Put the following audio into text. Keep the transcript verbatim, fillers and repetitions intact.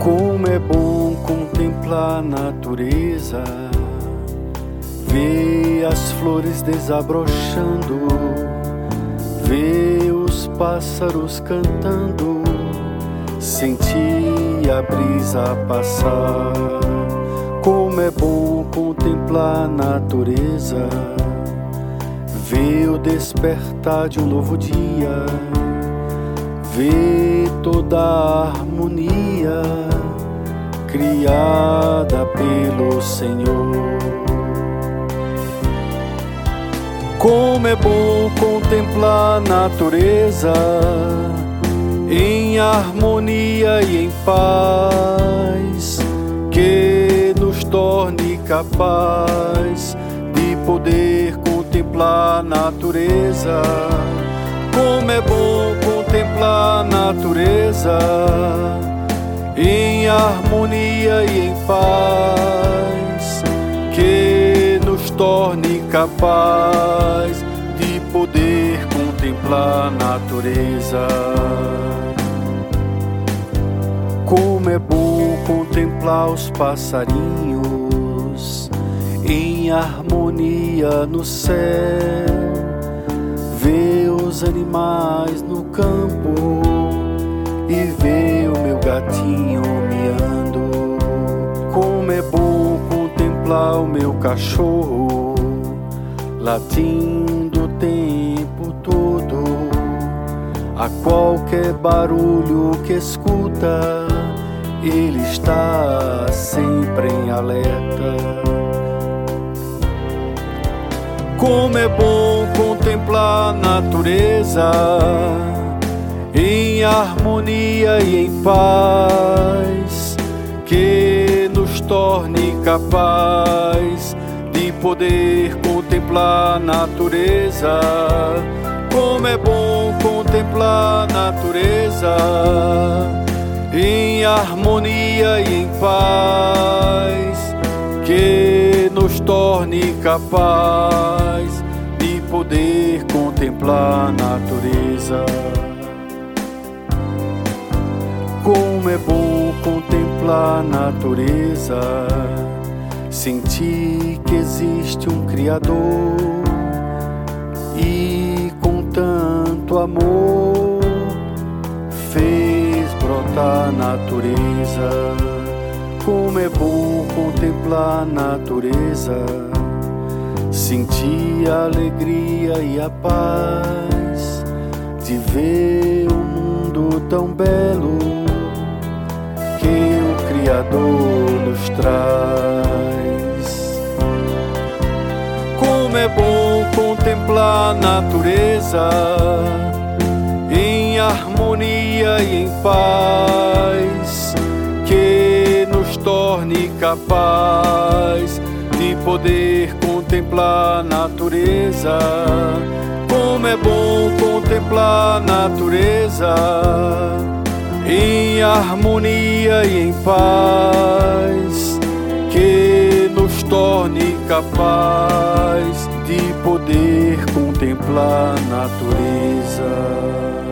Como é bom contemplar a natureza, ver as flores desabrochando, ver os pássaros cantando, sentir a brisa passar. Como é bom contemplar a natureza, ver o despertar de um novo dia, ver toda a harmonia criada pelo Senhor. Como é bom contemplar a natureza em harmonia e em paz, que nos torne capaz de poder contemplar a natureza. Como é bom contemplar a natureza em harmonia e em paz, que nos torne capaz de poder contemplar a natureza. Como é bom contemplar os passarinhos em harmonia no céu, ver os animais no campo e ver o meu gatinho miando. Como é bom contemplar o meu cachorro latindo o tempo todo. A qualquer barulho que escuta, ele está sempre em alerta. Como é bom contemplar a natureza em harmonia e em paz, que nos torne capaz de poder contemplar a natureza. Como é bom contemplar a natureza em harmonia e em paz, que nos torne capaz de poder contemplar a natureza. Como é bom contemplar a natureza, sentir que existe um Criador e com tanto amor fez brotar a natureza. Como é bom contemplar a natureza, sentir a alegria e a paz de ver um mundo tão belo que o Criador nos traz. Como é bom contemplar a natureza em harmonia e em paz, que nos torne capaz de poder contemplar a natureza. Como é bom contemplar a natureza em harmonia e em paz, que nos torne capaz de poder contemplar a natureza.